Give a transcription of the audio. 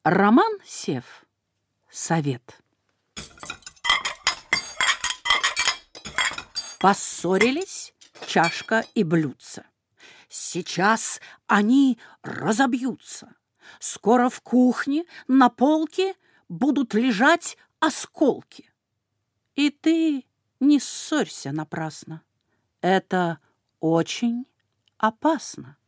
Роман Сев. Совет. Поссорились чашка и блюдце. Сейчас они разобьются. Скоро в кухне на полке будут лежать осколки. И ты не ссорься напрасно. Это очень опасно.